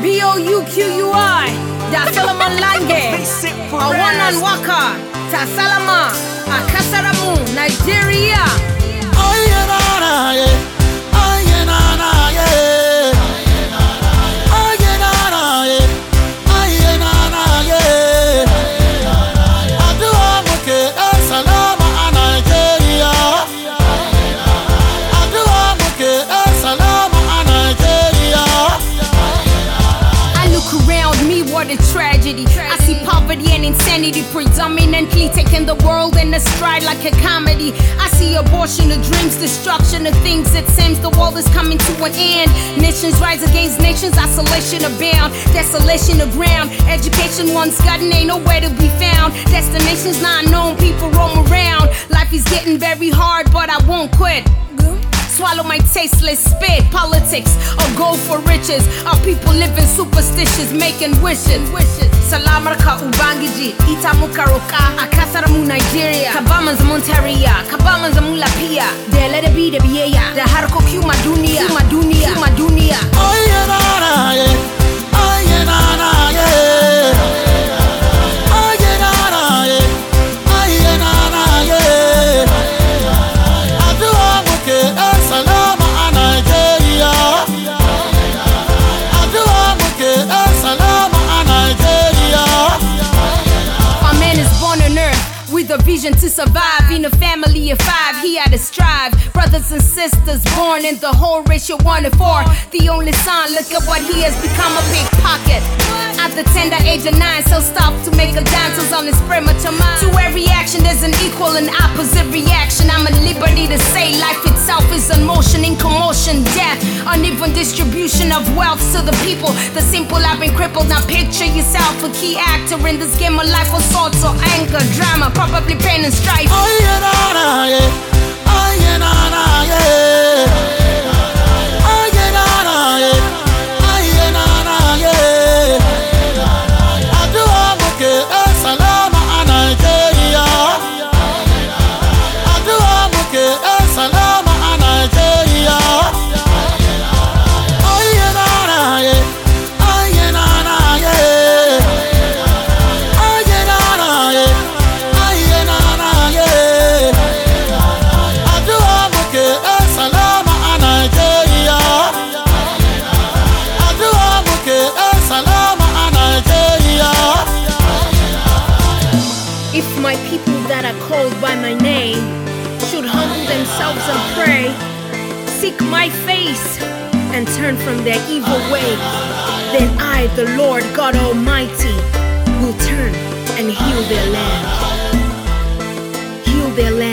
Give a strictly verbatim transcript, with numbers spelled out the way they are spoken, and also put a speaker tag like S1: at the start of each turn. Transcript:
S1: B O U Q U I, Dar Solomon Lange, Awanan Waka, Ta Salama, Akasaramu, Nigeria. What a tragedy. I see poverty and insanity predominantly taking the world in a stride like a comedy. I see abortion of dreams, destruction of things. It seems the world is coming to an end. Nations rise against nations, isolation abound, desolation of ground. Education once gotten, ain't nowhere to be found. Destinations not known, people roam around. Life is getting very hard, but I won't quit. Swallow my tasteless spit. Politics or go for riches. Our people living superstitious, making wishes. Salamarka Ubangiji, Itamuka Roka, Akasaramu Nigeria, Kabama Montaria, Kabama Zamulapia, De Let It Be the Biaya, the Harko Kuma Dunia, Kuma Dunia, Kuma Dunia. Oh yeah, yeah, oh yeah, yeah. The vision to survive in a family of five, he had to strive. Brothers and sisters born in the whole ratio one to four. The only son, look at what he has become, a pickpocket. At the tender age of nine, so stop to make a dance on his premature mind. To every action, there's an equal and opposite reaction. I'm at liberty to say life itself is in motion, in commotion, death, uneven distribution of wealth to the people. The simple have been crippled. Now picture yourself a key actor in this game of life, all sorts of anger, drama, probably pain and strife. Oh yeah, nah, nah, yeah. Oh yeah, nah, nah, yeah. Oh yeah, nah, nah, yeah. Oh yeah, nah, nah, yeah. I do am okay, eh, salama a Nigeria. I do am okay, eh, salama a Nigeria. Oh yeah, nah, nah, yeah. Oh yeah, nah, nah, yeah. Oh yeah, nah, nah, yeah. If my people that are called by my name should humble themselves and pray, seek my face, and turn from their evil ways, then I, the Lord God Almighty, will turn and heal their land. Heal their land.